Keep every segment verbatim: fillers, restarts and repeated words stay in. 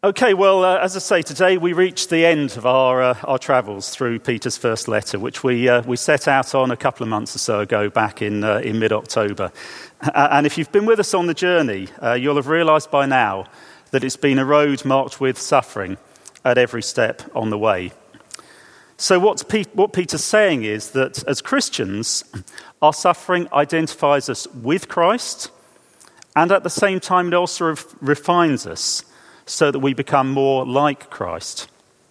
Okay, well, uh, as I say, today we reached the end of our uh, our travels through Peter's first letter, which we uh, we set out on a couple of months or so ago, back in uh, in mid-October. Uh, and if you've been with us on the journey, uh, you'll have realised by now that it's been a road marked with suffering at every step on the way. So what's Pe- what Peter's saying is that as Christians, our suffering identifies us with Christ, and at the same time it also ref- refines us, so that we become more like Christ.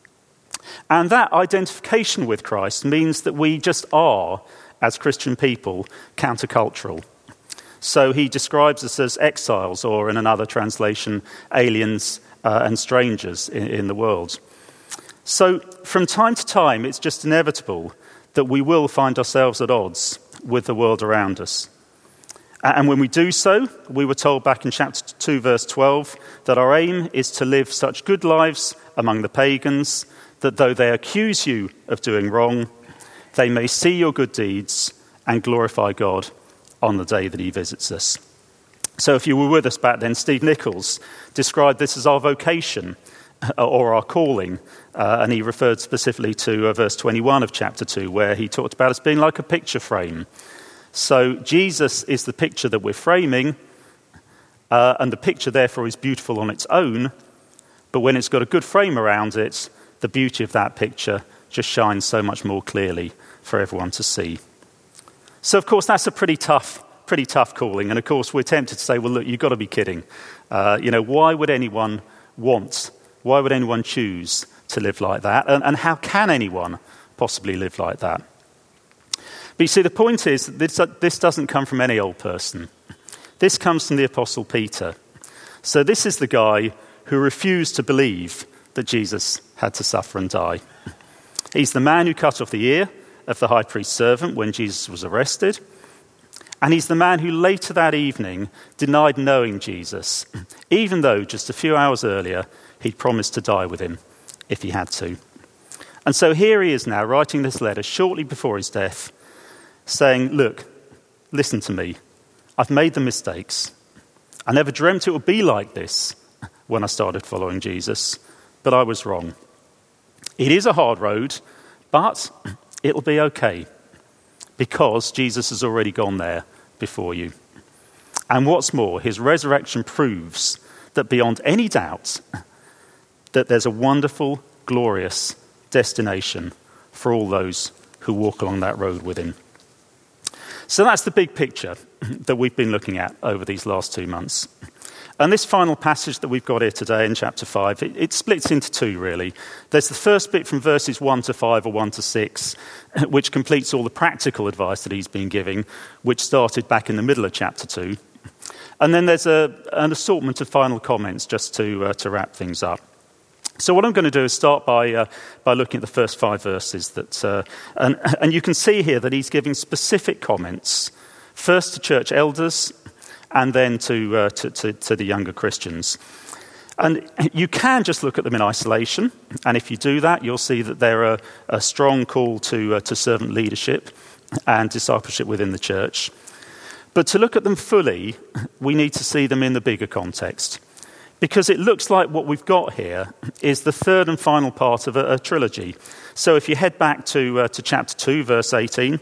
And that identification with Christ means that we just are, as Christian people, countercultural. So he describes us as exiles, or in another translation, aliens uh, and strangers in, in the world. So from time to time, it's just inevitable that we will find ourselves at odds with the world around us. And when we do so, we were told back in chapter two, verse twelve, that our aim is to live such good lives among the pagans that though they accuse you of doing wrong, they may see your good deeds and glorify God on the day that he visits us. So if you were with us back then, Steve Nichols described this as our vocation or our calling, uh, and he referred specifically to uh, verse twenty-one of chapter two, where he talked about us being like a picture frame. So Jesus is the picture that we're framing, uh, and the picture therefore is beautiful on its own, but when it's got a good frame around it, the beauty of that picture just shines so much more clearly for everyone to see. So of course that's a pretty tough, pretty tough calling, and of course we're tempted to say, well look, you've got to be kidding. Uh, you know, why would anyone want, why would anyone choose to live like that, and, and how can anyone possibly live like that? But you see, the point is that this, this doesn't come from any old person. This comes from the Apostle Peter. So this is the guy who refused to believe that Jesus had to suffer and die. He's the man who cut off the ear of the high priest's servant when Jesus was arrested. And he's the man who later that evening denied knowing Jesus, even though just a few hours earlier he'd promised to die with him if he had to. And so here he is now writing this letter shortly before his death, saying, look, listen to me. I've made the mistakes. I never dreamt it would be like this when I started following Jesus, but I was wrong. It is a hard road, but it'll be okay because Jesus has already gone there before you. And what's more, his resurrection proves that beyond any doubt that there's a wonderful, glorious destination for all those who walk along that road with him. So that's the big picture that we've been looking at over these last two months. And this final passage that we've got here today in chapter five, it, it splits into two, really. There's the first bit from verses one to five or one to six, which completes all the practical advice that he's been giving, which started back in the middle of chapter two. And then there's a, an assortment of final comments just to, uh, to wrap things up. So what I'm going to do is start by uh, by looking at the first five verses. That uh, and, and you can see here that he's giving specific comments, first to church elders and then to, uh, to, to, to the younger Christians. And you can just look at them in isolation, and if you do that, you'll see that they're a, a strong call to, uh, to servant leadership and discipleship within the church. But to look at them fully, we need to see them in the bigger context. Because it looks like what we've got here is the third and final part of a, a trilogy. So if you head back to uh, to chapter two, verse eighteen,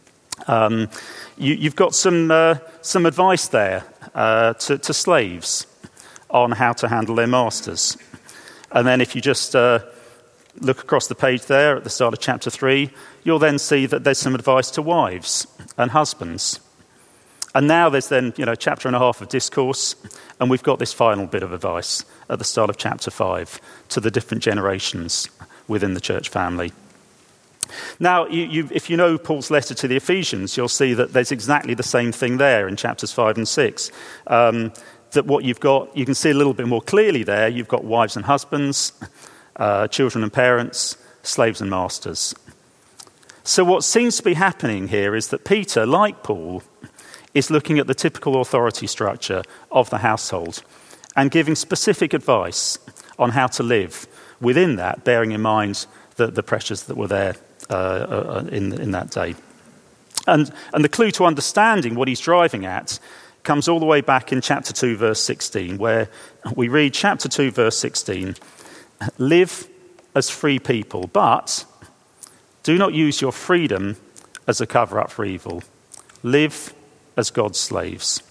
um, you, you've got some uh, some advice there uh, to, to slaves on how to handle their masters. And then if you just uh, look across the page there at the start of chapter three, you'll then see that there's some advice to wives and husbands. And now there's then, you know, a chapter and a half of discourse, and we've got this final bit of advice at the start of chapter five to the different generations within the church family. Now, you, you, if you know Paul's letter to the Ephesians, you'll see that there's exactly the same thing there in chapters five and six. Um, that what you've got, you can see a little bit more clearly there. You've got wives and husbands, uh, children and parents, slaves and masters. So what seems to be happening here is that Peter, like Paul, is looking at the typical authority structure of the household and giving specific advice on how to live within that, bearing in mind the, the pressures that were there uh, uh, in, in that day. And, and the clue to understanding what he's driving at comes all the way back in chapter two, verse sixteen, where we read chapter two, verse sixteen, live as free people, but do not use your freedom as a cover-up for evil. Live as God's slaves.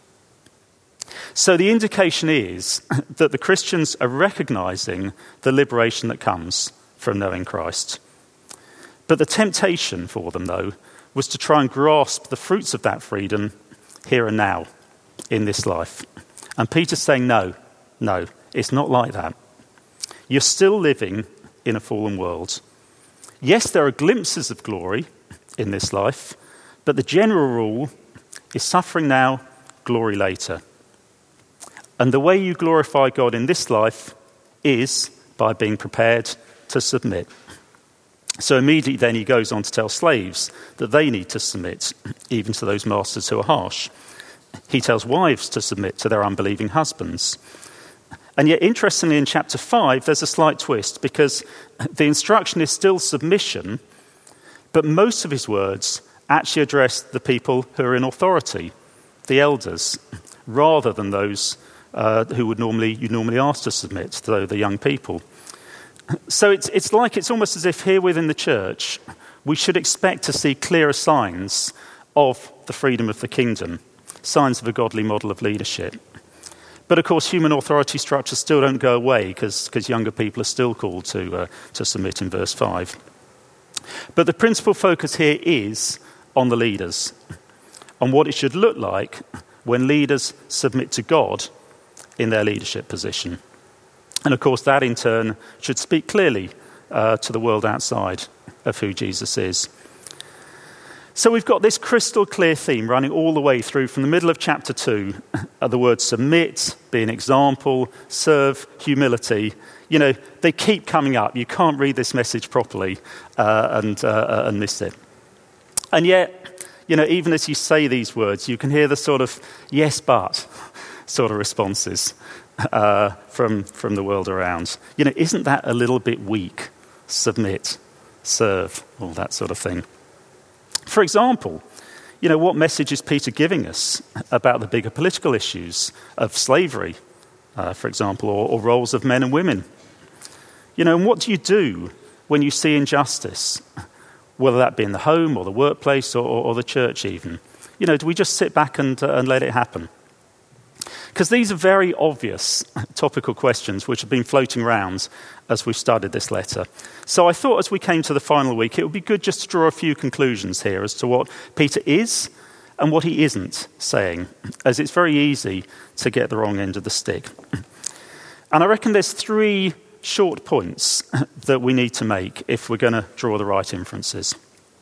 So the indication is that the Christians are recognizing the liberation that comes from knowing Christ. But the temptation for them, though, was to try and grasp the fruits of that freedom here and now in this life. And Peter's saying, no, no, it's not like that. You're still living in a fallen world. Yes, there are glimpses of glory in this life, but the general rule is suffering now, glory later. And the way you glorify God in this life is by being prepared to submit. So immediately then he goes on to tell slaves that they need to submit, even to those masters who are harsh. He tells wives to submit to their unbelieving husbands. And yet, interestingly, in chapter five, there's a slight twist, because the instruction is still submission, but most of his words actually address the people who are in authority, the elders, rather than those uh, who would normally you normally ask to submit, though the young people. So it's it's like it's almost as if here within the church we should expect to see clearer signs of the freedom of the kingdom, signs of a godly model of leadership. But of course, human authority structures still don't go away, because because younger people are still called to uh, to submit in verse five. But the principal focus here is on the leaders, on what it should look like when leaders submit to God in their leadership position. And of course, that in turn should speak clearly uh, to the world outside of who Jesus is. So we've got this crystal clear theme running all the way through from the middle of chapter two. Uh, the words submit, be an example, serve, humility. You know, they keep coming up. You can't read this message properly uh, and, uh, and miss it. And yet, you know, even as you say these words, you can hear the sort of yes, but sort of responses uh, from, from the world around. You know, isn't that a little bit weak? Submit, serve, all that sort of thing. For example, you know, what message is Peter giving us about the bigger political issues of slavery, uh, for example, or, or roles of men and women? You know, and what do you do when you see injustice, whether that be in the home or the workplace or, or, or the church even? You know, do we just sit back and, uh, and let it happen? Because these are very obvious topical questions which have been floating around as we've studied this letter. So I thought as we came to the final week, it would be good just to draw a few conclusions here as to what Peter is and what he isn't saying, as it's very easy to get the wrong end of the stick. And I reckon there's three short points that we need to make if we're going to draw the right inferences.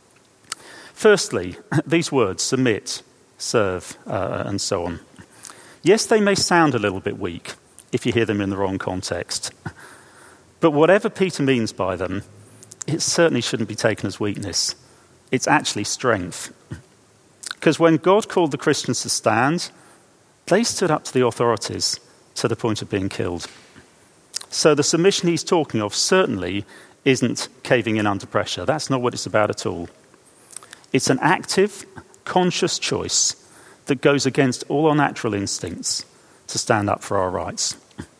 Firstly, these words, submit, serve, uh, and so on. Yes, they may sound a little bit weak if you hear them in the wrong context. But whatever Peter means by them, it certainly shouldn't be taken as weakness. It's actually strength. Because when God called the Christians to stand, they stood up to the authorities to the point of being killed. So the submission he's talking of certainly isn't caving in under pressure. That's not what it's about at all. It's an active, conscious choice that goes against all our natural instincts to stand up for our rights.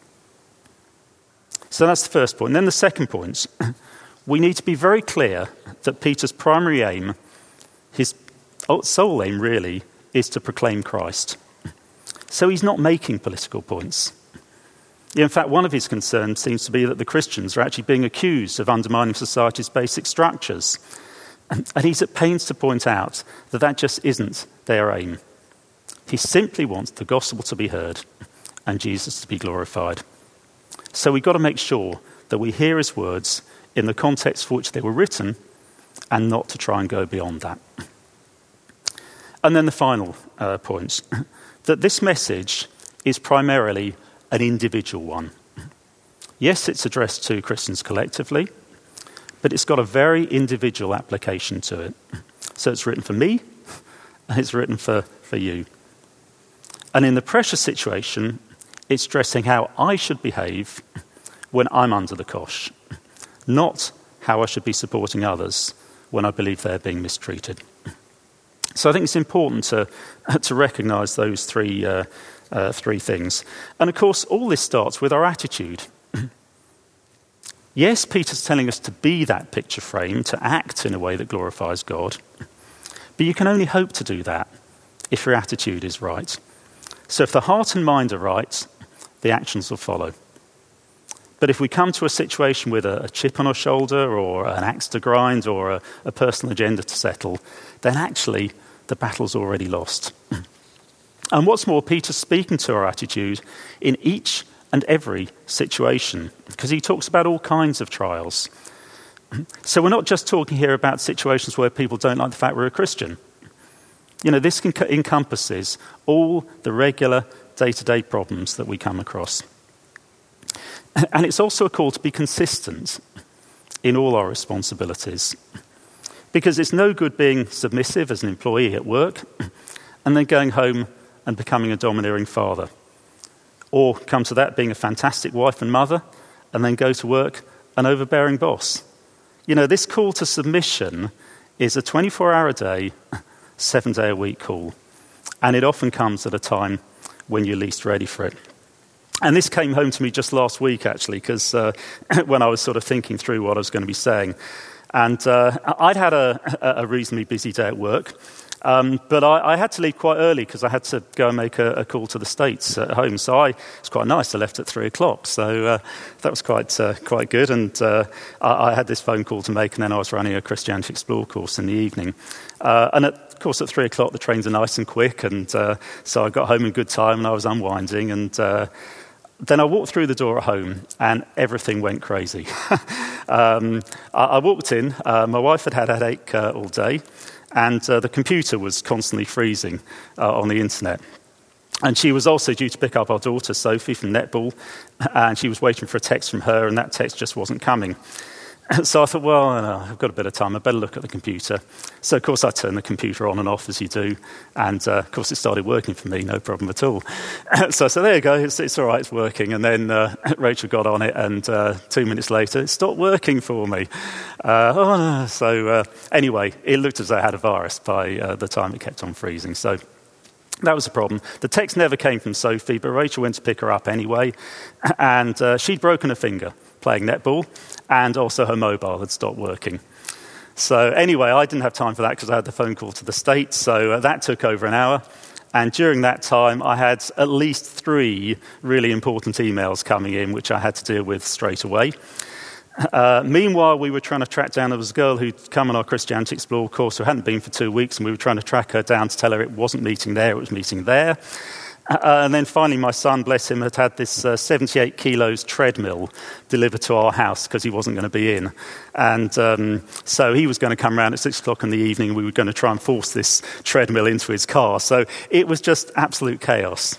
So that's the first point. And then the second point, we need to be very clear that Peter's primary aim, his sole aim really, is to proclaim Christ. So he's not making political points. In fact, one of his concerns seems to be that the Christians are actually being accused of undermining society's basic structures. And he's at pains to point out that that just isn't their aim. He simply wants the gospel to be heard and Jesus to be glorified. So we've got to make sure that we hear his words in the context for which they were written and not to try and go beyond that. And then the final uh, point, that this message is primarily an individual one. Yes, it's addressed to Christians collectively, but it's got a very individual application to it. So it's written for me, and it's written for, for you. And in the pressure situation, it's stressing how I should behave when I'm under the cosh, not how I should be supporting others when I believe they're being mistreated. So I think it's important to, to recognise those three, uh, uh, three things. And of course, all this starts with our attitude. Yes, Peter's telling us to be that picture frame, to act in a way that glorifies God. But you can only hope to do that if your attitude is right. So if the heart and mind are right, the actions will follow. But if we come to a situation with a, a chip on our shoulder or an axe to grind or a, a personal agenda to settle, then actually the battle's already lost. And what's more, Peter's speaking to our attitude in each and every situation, because he talks about all kinds of trials. So we're not just talking here about situations where people don't like the fact we're a Christian. You know, this encompasses all the regular day-to-day problems that we come across. And it's also a call to be consistent in all our responsibilities. Because it's no good being submissive as an employee at work and then going home and becoming a domineering father. Or come to that, being a fantastic wife and mother, and then go to work an overbearing boss. You know, this call to submission is a twenty-four hour a day, seven day a week call. And it often comes at a time when you're least ready for it. And this came home to me just last week, actually, because uh, when I was sort of thinking through what I was going to be saying. And uh, I'd had a, a reasonably busy day at work. Um, but I, I had to leave quite early because I had to go and make a, a call to the States at home. So I, it's quite nice. I left at three o'clock. So uh, that was quite uh, quite good. And uh, I, I had this phone call to make, and then I was running a Christianity Explore course in the evening. Uh, and at, of course, at three o'clock, the trains are nice and quick. And uh, so I got home in good time, and I was unwinding. And uh, then I walked through the door at home, and everything went crazy. um, I, I walked in. Uh, my wife had had a headache uh, all day. And uh, the computer was constantly freezing uh, on the internet. And she was also due to pick up our daughter, Sophie, from netball. And she was waiting for a text from her, and that text just wasn't coming. So I thought, well, uh, I've got a bit of time. I better look at the computer. So, of course, I turned the computer on and off, as you do. And, uh, of course, it started working for me, no problem at all. So I said, there you go, it's, it's all right, it's working. And then uh, Rachel got on it, and uh, two minutes later, it stopped working for me. Uh, oh, no. So, uh, anyway, it looked as though it had a virus by uh, the time it kept on freezing. So that was a problem. The text never came from Sophie, but Rachel went to pick her up anyway. And uh, she'd broken a finger playing netball, and also her mobile had stopped working. So anyway, I didn't have time for that because I had the phone call to the States, so uh, that took over an hour. And during that time, I had at least three really important emails coming in, which I had to deal with straight away. Uh, meanwhile, we were trying to track down, there was a girl who'd come on our Christianity Explore course who hadn't been for two weeks, and we were trying to track her down to tell her it wasn't meeting there, it was meeting there. Uh, and then finally, my son, bless him, had had this uh, seventy-eight kilos treadmill delivered to our house because he wasn't going to be in. And um, so he was going to come around at six o'clock in the evening. We were going to try and force this treadmill into his car. So it was just absolute chaos.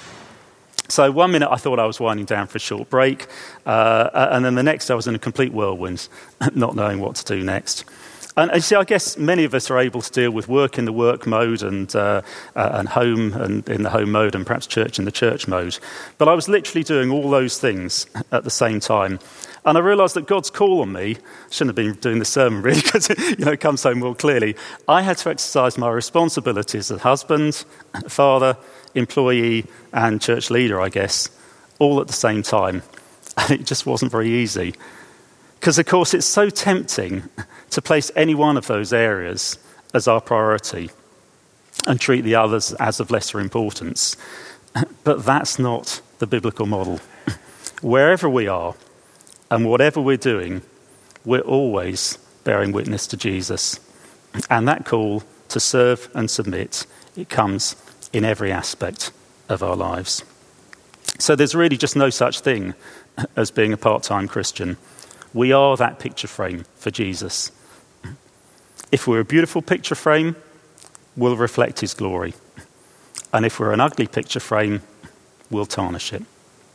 So one minute I thought I was winding down for a short break. Uh, and then the next I was in a complete whirlwind, not knowing what to do next. And, and see, I guess many of us are able to deal with work in the work mode and uh, uh, and home and in the home mode and perhaps church in the church mode. But I was literally doing all those things at the same time. And I realised that God's call on me, shouldn't have been doing the sermon really because you know, it comes home more clearly. I had to exercise my responsibilities as husband, father, employee and church leader, I guess, all at the same time. And it just wasn't very easy. Because, of course, it's so tempting to place any one of those areas as our priority and treat the others as of lesser importance. But that's not the biblical model. Wherever we are and whatever we're doing, we're always bearing witness to Jesus. And that call to serve and submit, it comes in every aspect of our lives. So there's really just no such thing as being a part-time Christian. We are that picture frame for Jesus. If we're a beautiful picture frame, we'll reflect his glory. And if we're an ugly picture frame, we'll tarnish it.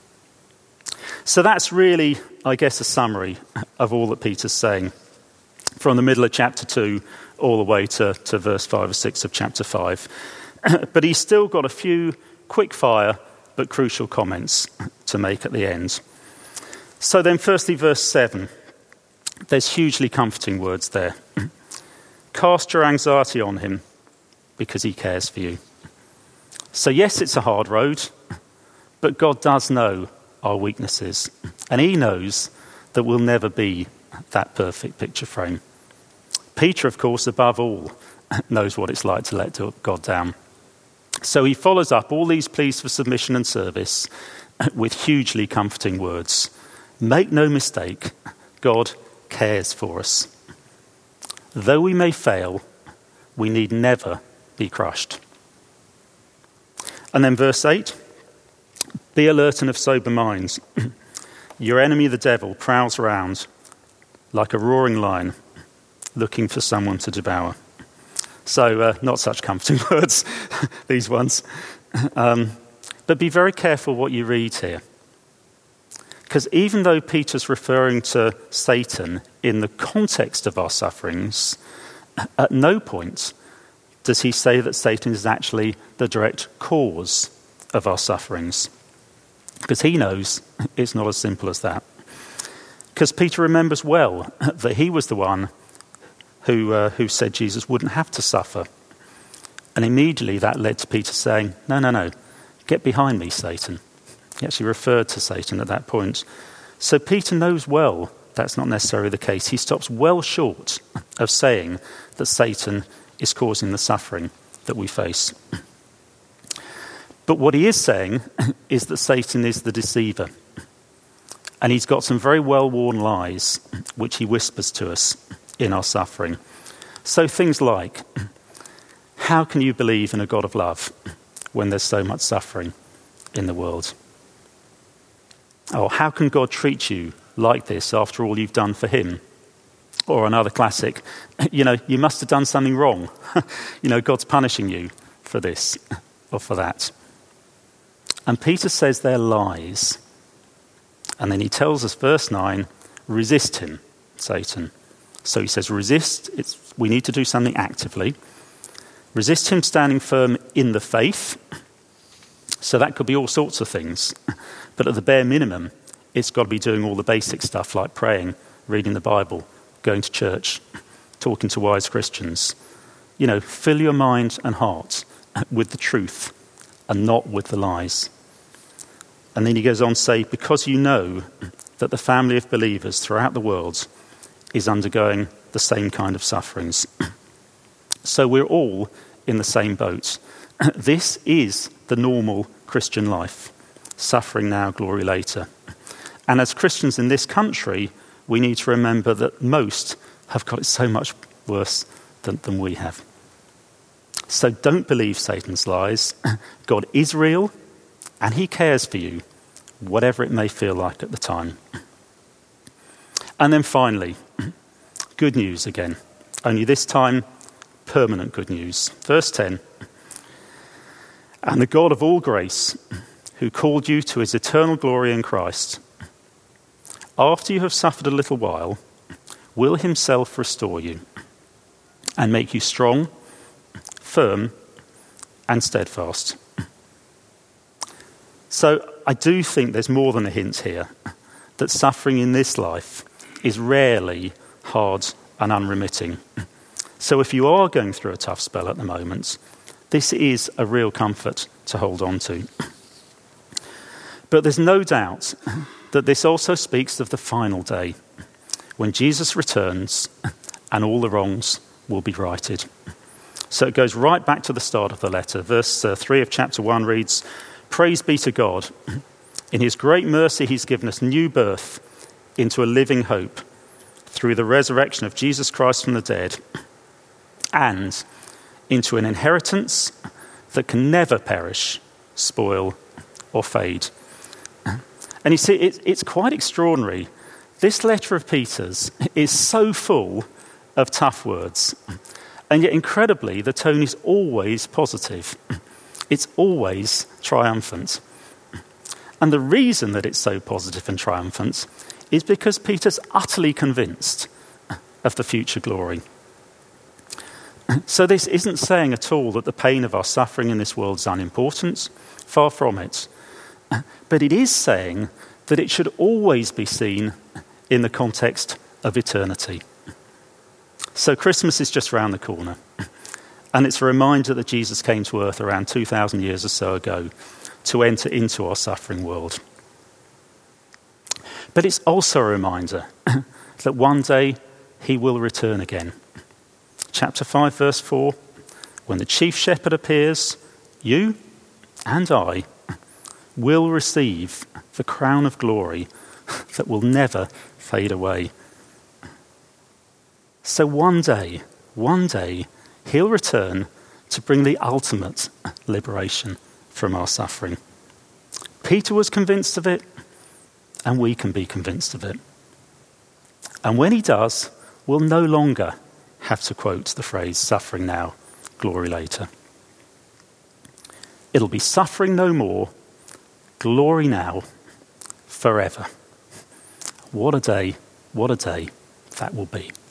So that's really, I guess, a summary of all that Peter's saying, from the middle of chapter two all the way to, to verse five or six of chapter five. But he's still got a few quick-fire but crucial comments to make at the end. So then, firstly, verse seven. There's hugely comforting words there. Cast your anxiety on him because he cares for you. So yes, it's a hard road, but God does know our weaknesses, and he knows that we'll never be that perfect picture frame. Peter, of course, above all, knows what it's like to let God down. So he follows up all these pleas for submission and service with hugely comforting words. Make no mistake, God cares for us. Though we may fail, we need never be crushed. And then verse eight, be alert and of sober minds. Your enemy, the devil, prowls around like a roaring lion, looking for someone to devour. So, uh, not such comforting words, these ones. Um, but be very careful what you read here. Because even though Peter's referring to Satan in the context of our sufferings, at no point does he say that Satan is actually the direct cause of our sufferings. Because he knows it's not as simple as that. Because Peter remembers well that he was the one who uh, who said Jesus wouldn't have to suffer. And immediately that led to Peter saying, no, no, no, get behind me, Satan. He actually referred to Satan at that point. So Peter knows well that's not necessarily the case. He stops well short of saying that Satan is causing the suffering that we face. But what he is saying is that Satan is the deceiver. And he's got some very well-worn lies which he whispers to us in our suffering. So things like, how can you believe in a God of love when there's so much suffering in the world? Or how can God treat you like this after all you've done for him? Or another classic, you know, you must have done something wrong. You know, God's punishing you for this or for that. And Peter says they're lies. And then he tells us, verse nine, resist him, Satan. So he says, resist, it's, we need to do something actively. Resist him standing firm in the faith. So that could be all sorts of things. But at the bare minimum, it's got to be doing all the basic stuff like praying, reading the Bible, going to church, talking to wise Christians. You know, fill your mind and heart with the truth and not with the lies. And then he goes on to say, because you know that the family of believers throughout the world is undergoing the same kind of sufferings. So we're all in the same boat. This is the normal Christian life. Suffering now, glory later. And as Christians in this country, we need to remember that most have got it so much worse than, than we have. So don't believe Satan's lies. God is real, and he cares for you, whatever it may feel like at the time. And then finally, good news again. Only this time, permanent good news. Verse ten. And the God of all grace, who called you to his eternal glory in Christ, after you have suffered a little while, will himself restore you and make you strong, firm, and steadfast. So I do think there's more than a hint here that suffering in this life is rarely hard and unremitting. So if you are going through a tough spell at the moment, this is a real comfort to hold on to. But there's no doubt that this also speaks of the final day, when Jesus returns and all the wrongs will be righted. So it goes right back to the start of the letter. Verse uh, three of chapter one reads, praise be to God. In his great mercy he's given us new birth into a living hope through the resurrection of Jesus Christ from the dead, and into an inheritance that can never perish, spoil, or fade. And you see, it, it's quite extraordinary. This letter of Peter's is so full of tough words, and yet incredibly, the tone is always positive. It's always triumphant. And the reason that it's so positive and triumphant is because Peter's utterly convinced of the future glory. So this isn't saying at all that the pain of our suffering in this world is unimportant. Far from it. But it is saying that it should always be seen in the context of eternity. So Christmas is just round the corner. And it's a reminder that Jesus came to earth around two thousand years or so ago to enter into our suffering world. But it's also a reminder that one day he will return again. Chapter five, verse four, when the chief shepherd appears, you and I will receive the crown of glory that will never fade away. So one day, one day, he'll return to bring the ultimate liberation from our suffering. Peter was convinced of it, and we can be convinced of it. And when he does, we'll no longer have to quote the phrase, suffering now, glory later. It'll be suffering no more, glory now, forever. What a day, what a day that will be.